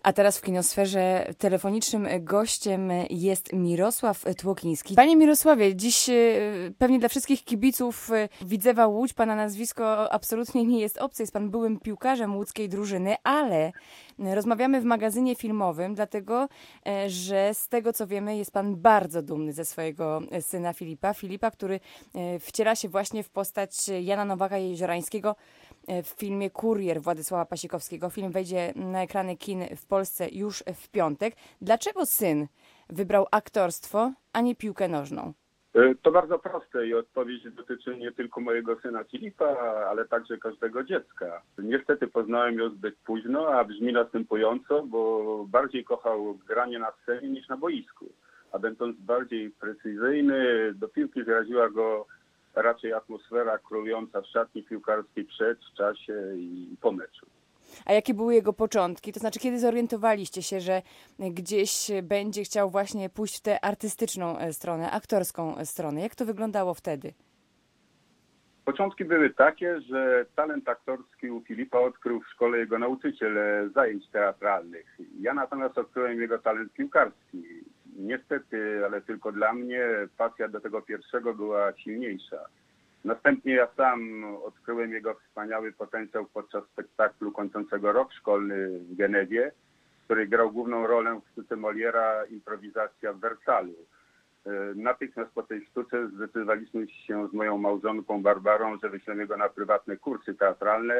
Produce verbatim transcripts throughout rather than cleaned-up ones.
A teraz w kinosferze telefonicznym gościem jest Mirosław Tłokiński. Panie Mirosławie, dziś pewnie dla wszystkich kibiców Widzewa Łódź pana nazwisko absolutnie nie jest obce. Jest pan byłym piłkarzem łódzkiej drużyny, ale rozmawiamy w magazynie filmowym, dlatego że z tego co wiemy jest pan bardzo dumny ze swojego syna Filipa. Filipa, który wciela się właśnie w postać Jana Nowaka-Jeziorańskiego w filmie Kurier Władysława Pasikowskiego. Film wejdzie na ekrany kin w Polsce już w piątek. Dlaczego syn wybrał aktorstwo, a nie piłkę nożną? To bardzo proste i odpowiedź dotyczy nie tylko mojego syna Filipa, ale także każdego dziecka. Niestety poznałem ją zbyt późno, a brzmi następująco, bo bardziej kochał granie na scenie niż na boisku. A będąc bardziej precyzyjny, do piłki zraziła go raczej atmosfera królująca w szatni piłkarskiej przed, w czasie i po meczu. A jakie były jego początki? To znaczy, kiedy zorientowaliście się, że gdzieś będzie chciał właśnie pójść w tę artystyczną stronę, aktorską stronę? Jak to wyglądało wtedy? Początki były takie, że talent aktorski u Filipa odkrył w szkole jego nauczyciel zajęć teatralnych. Ja natomiast odkryłem jego talent piłkarski. Niestety, ale tylko dla mnie pasja do tego pierwszego była silniejsza. Następnie ja sam odkryłem jego wspaniały potencjał podczas spektaklu kończącego rok szkolny w Genewie, w której grał główną rolę w sztuce Moliera Improwizacja w Wersalu. Natychmiast po tej sztuce zdecydowaliśmy się z moją małżonką Barbarą, że wyślemy go na prywatne kursy teatralne.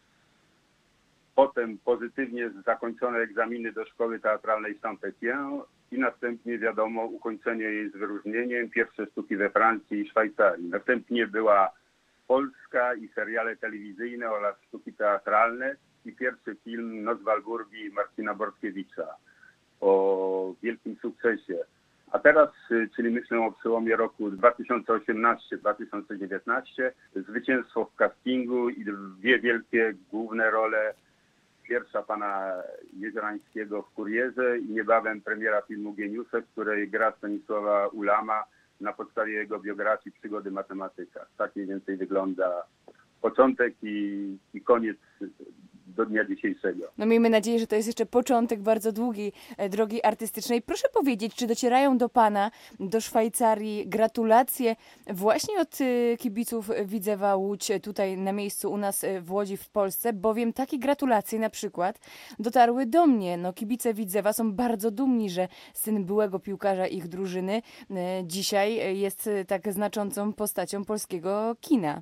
Potem pozytywnie zakończone egzaminy do szkoły teatralnej Saint-Étienne i następnie, wiadomo, ukończenie jej z wyróżnieniem, pierwsze sztuki we Francji i Szwajcarii. Następnie była Polska i seriale telewizyjne oraz sztuki teatralne i pierwszy film Noc Walburgi Marcina Bortkiewicza o wielkim sukcesie. A teraz, czyli myślę o przełomie roku dwa tysiące osiemnasty dwa tysiące dziewiętnasty, zwycięstwo w castingu i dwie wielkie główne role. Pierwsza pana Jeziorańskiego w Kurierze i niebawem premiera filmu Geniusze, w której gra Stanisława Ulama na podstawie jego biografii Przygody matematyka. Tak mniej więcej wygląda początek i, i koniec do dnia dzisiejszego. No miejmy nadzieję, że to jest jeszcze początek bardzo długiej drogi artystycznej. Proszę powiedzieć, czy docierają do pana, do Szwajcarii gratulacje właśnie od kibiców Widzewa Łódź tutaj na miejscu u nas w Łodzi w Polsce, bowiem takie gratulacje na przykład dotarły do mnie. No kibice Widzewa są bardzo dumni, że syn byłego piłkarza ich drużyny dzisiaj jest tak znaczącą postacią polskiego kina.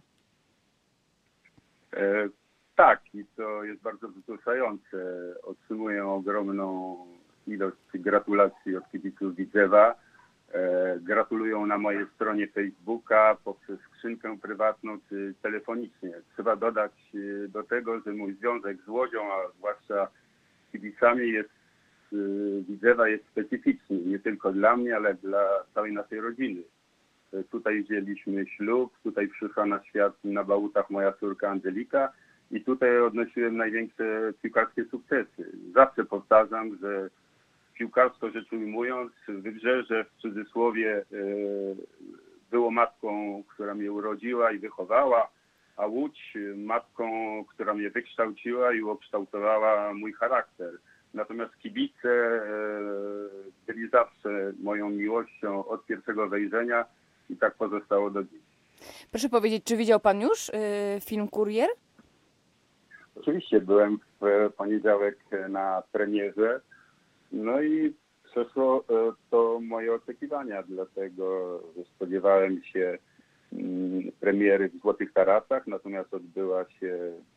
E Tak, i to jest bardzo wzruszające. Otrzymuję ogromną ilość gratulacji od kibiców Widzewa. E, gratulują na mojej stronie Facebooka, poprzez skrzynkę prywatną czy telefonicznie. Trzeba dodać do tego, że mój związek z Łodzią, a zwłaszcza z kibicami jest, e, Widzewa jest specyficzny. Nie tylko dla mnie, ale dla całej naszej rodziny. E, tutaj wzięliśmy ślub, tutaj przyszła na świat na Bałutach moja córka Angelika. I tutaj odnosiłem największe piłkarskie sukcesy. Zawsze powtarzam, że piłkarsko rzecz ujmując, Wybrzeże w cudzysłowie było matką, która mnie urodziła i wychowała, a Łódź matką, która mnie wykształciła i ukształtowała mój charakter. Natomiast kibice byli zawsze moją miłością od pierwszego wejrzenia i tak pozostało do dziś. Proszę powiedzieć, czy widział pan już film Kurier? Oczywiście byłem w poniedziałek na premierze, no i przeszło to moje oczekiwania, dlatego że spodziewałem się premiery w Złotych Tarasach, natomiast odbyła się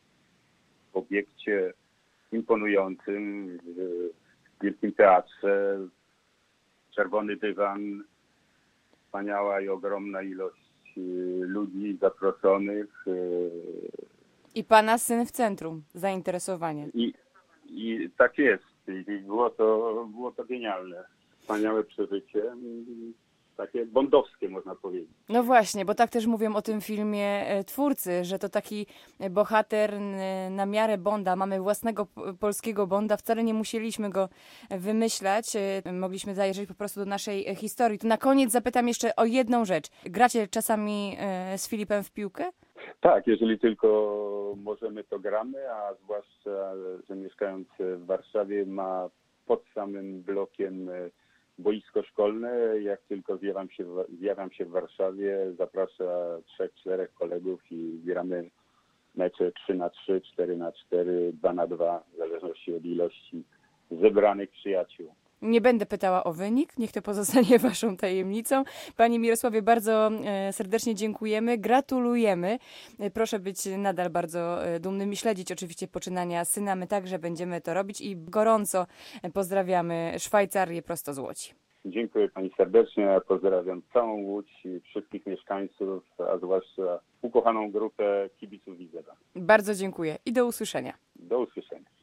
w obiekcie imponującym, w Wielkim Teatrze, czerwony dywan, wspaniała i ogromna ilość ludzi zaproszonych. I pana syn w centrum, zainteresowanie. I, i tak jest. I było to, było to genialne. Wspaniałe przeżycie. Takie bondowskie, można powiedzieć. No właśnie, bo tak też mówią o tym filmie twórcy, że to taki bohater na miarę Bonda. Mamy własnego polskiego Bonda. Wcale nie musieliśmy go wymyślać. Mogliśmy zajrzeć po prostu do naszej historii. To na koniec zapytam jeszcze o jedną rzecz. Gracie czasami z Filipem w piłkę? Tak, jeżeli tylko możemy, to gramy, a zwłaszcza, że mieszkając w Warszawie ma pod samym blokiem boisko szkolne. Jak tylko zjawiam się, zjawiam się w Warszawie, zaprasza trzech, czterech kolegów i gramy mecze trzy na trzy, cztery na cztery, dwa na dwa, w zależności od ilości zebranych przyjaciół. Nie będę pytała o wynik, niech to pozostanie waszą tajemnicą. Panie Mirosławie, bardzo serdecznie dziękujemy, gratulujemy. Proszę być nadal bardzo dumnym i śledzić oczywiście poczynania syna. My także będziemy to robić i gorąco pozdrawiamy Szwajcarię prosto z Łodzi. Dziękuję pani serdecznie, pozdrawiam całą Łódź i wszystkich mieszkańców, a zwłaszcza ukochaną grupę kibiców Widzewa. Bardzo dziękuję i do usłyszenia. Do usłyszenia.